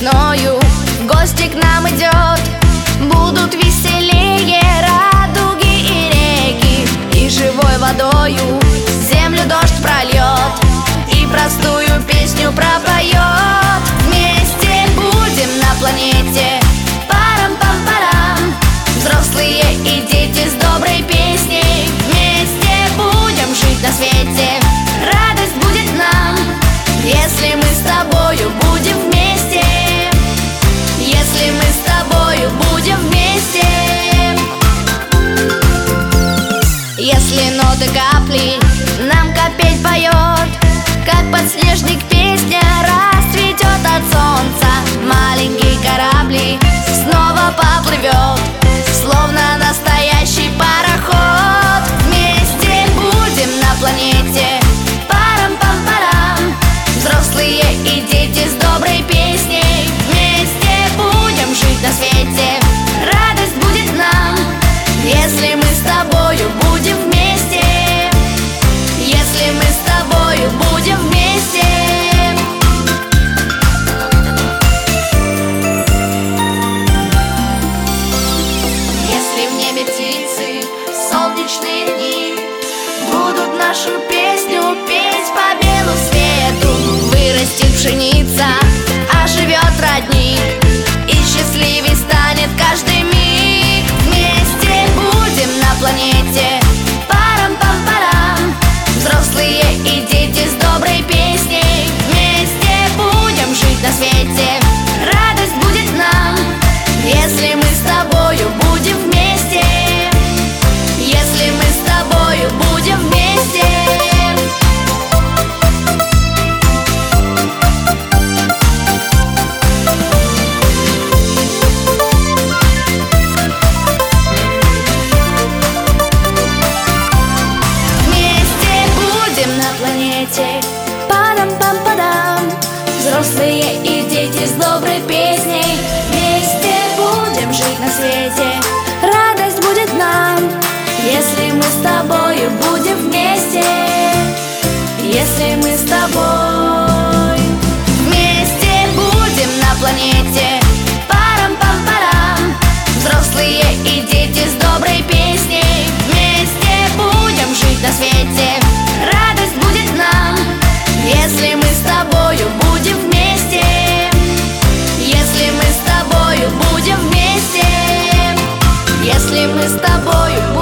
весною в гости к нам идет. Будут веселее радуги и реки, и живой водою землю дождь прольет, и простую песню пропоет. Вместе будем на планете, парам-пам-парам, взрослые и дети с доброй песней. Вместе будем жить на свете, радость будет нам, если мы с тобою будем вместе. Если мы с тобою будем вместе. Если ноты капли нам капель поет, как подснежник песня расцветет от солнца, маленький кораблик снова поплывет, словно настоящий пароход. Вместе будем на планете, парам-пам-парам, взрослые и дети с доброй песней. Вместе будем жить на свете, радость будет нам, если мы с тобою будем вместе. Если мы с тобою будем вместе. Если в небе птицы в солнечные дни будут нашу песню петь по белу свету, вырастет пшеница, оживет родник, и счастливей станет каждый миг. Вместе будем на планете, парам-пам-парам, взрослые и дети с доброй песней. Вместе будем жить на свете, радость будет нам, если мы с тобою будем вместе. Если мы с тобою будем вместе. Парам-пам-падам, взрослые и дети с доброй песней. Вместе будем жить на свете, радость будет нам, если мы с тобою будем вместе. Если мы с тобой вместе будем на планете, парам-пам-парам, взрослые и дети с доброй песней. Вместе будем жить на свете, радость будет нам, если мы с тобою будем вместе. Если мы с тобою будем вместе. Если мы с тобою